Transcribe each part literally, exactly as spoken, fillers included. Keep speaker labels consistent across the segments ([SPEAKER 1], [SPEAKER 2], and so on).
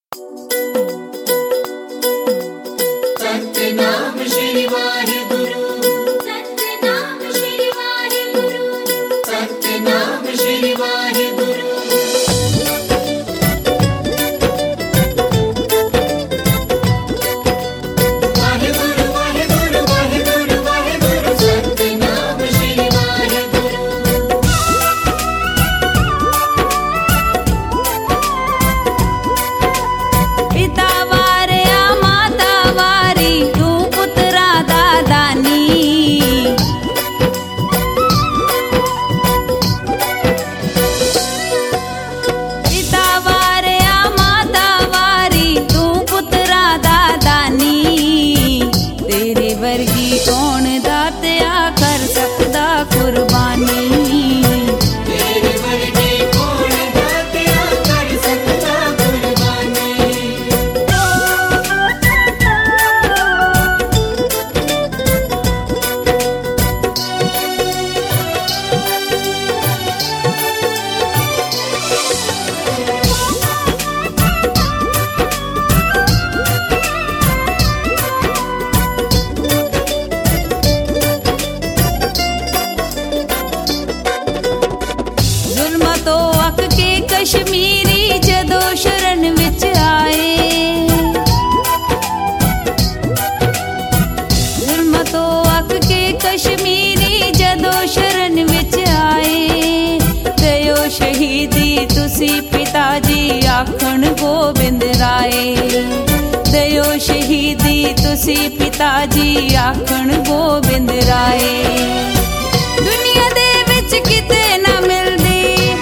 [SPEAKER 1] सतनाम श्री वाहिगुरु, सतनाम श्री वाहिगुरु, सतनाम श्री वाहिगुरु। वाहिगुरु वाहिगुरु वाहिगुरु वाहिगुरु, सतनाम श्री वाहिगुरु।
[SPEAKER 2] पिता वारया माता वारी, तू पुत्रा दादानी। पिता वारया माता वारी, तू पुत्रा दादानी। तेरे वर्गी कौन दातया कर सकदा कुर्बानी।
[SPEAKER 1] तेरे वर्गी कौन दातया कर सकदा कुर्बानी।
[SPEAKER 2] जुल्म तो अक के कश्मीरी जदों शरण विच आए। जुल्म तो अक के कश्मीरी जदों शरण विच आए। दयो शहीदी तुसी पिता जी आखण गोबिंद राय। दयो शहीदी तुसी पिता जी आखण गोबिंद राय। दुनिया दे विच किते ना मिलदी,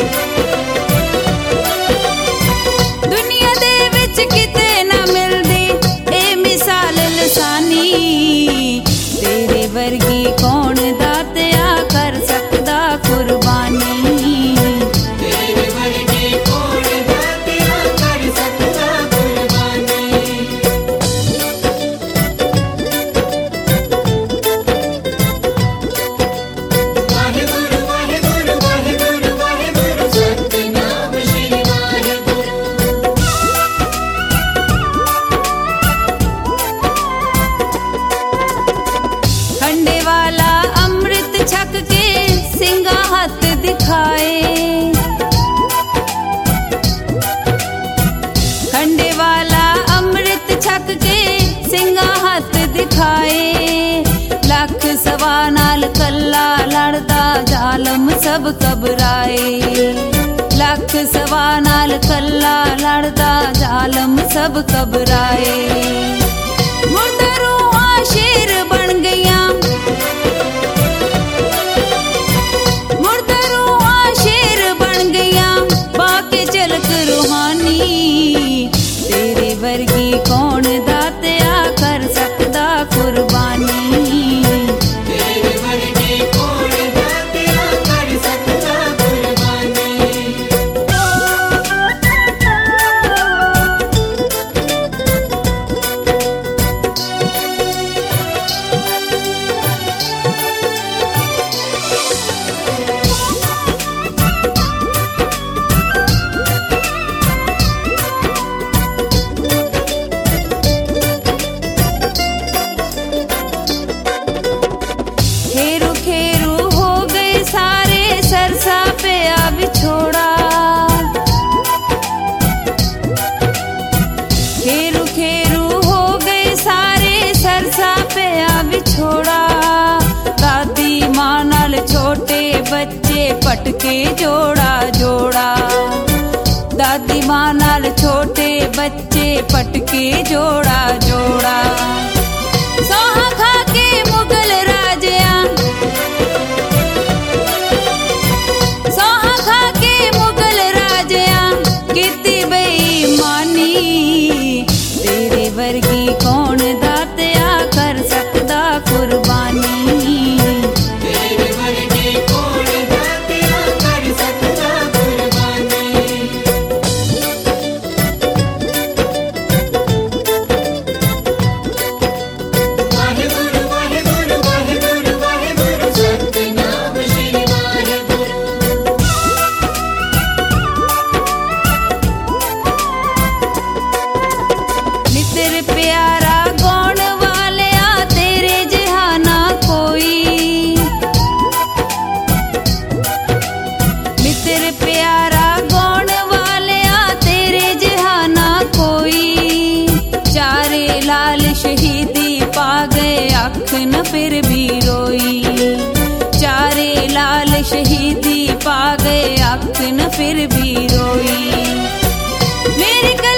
[SPEAKER 2] दुनिया दे विच किते ना मिलदी ए मिसाल लसानी। तेरे वर्गी कौन दातया कर सकदा कुर्बानी।
[SPEAKER 1] तेरे वर्गी कौन दातया कर सकदा कुर्बानी। वाहिगुरु वाहिगुरु वाहिगुरु वाहिगुरु, सतनाम श्री वाहिगुरु।
[SPEAKER 2] खंडे वाला अमृत छक के सिंगा हाथ दिखाए। खंडे वाला अमृत छक के सिंगा हाथ दिखाए। लख सवा नाल कल्ला लड़दा जालम सब घबराए। लख सवा नाल कल्ला लड़दा जालम सब घबराए। मुर्दा रूहां शेर बन गईयां, मुर्दा रूहां शेर बन गईयां, बाके चलक रूहानी। तेरे वर्गी कौन दातया कर सकदा कुर्बानी।
[SPEAKER 1] तेरे वर्गी कौन दातया कर सकदा कुर्बानी।
[SPEAKER 2] खेरू खेरू हो गए सारे, सरसा पे आ बिछोड़ा। खेरू खेरू हो गए सारे, सरसा पे आ बिछोड़ा। दादी माँ नाल छोटे बच्चे पटके जोड़ा जोड़ा। दादी माँ नाल छोटे बच्चे पटके जोड़ा जोड़ा। सोहा खा के मुगल राजया, सोहा खा के मुगल राजया, कीती बेईमानी। तेरे वर्गी कौन दातया कर सकदा कुर्बानी।
[SPEAKER 1] तेरे वर्गी कौन दातया कर सकदा कुर्बानी।
[SPEAKER 2] मित्र प्यारा गौण वाले आ तेरे जिहा ना कोई। मित्र प्यारा गौण वाले आ तेरे जिहा ना कोई। चारे लाल शहीदी पा गए अख न फिर भी रोई। चारे लाल शहीदी पा गए अख न फिर भी रोई। मेरी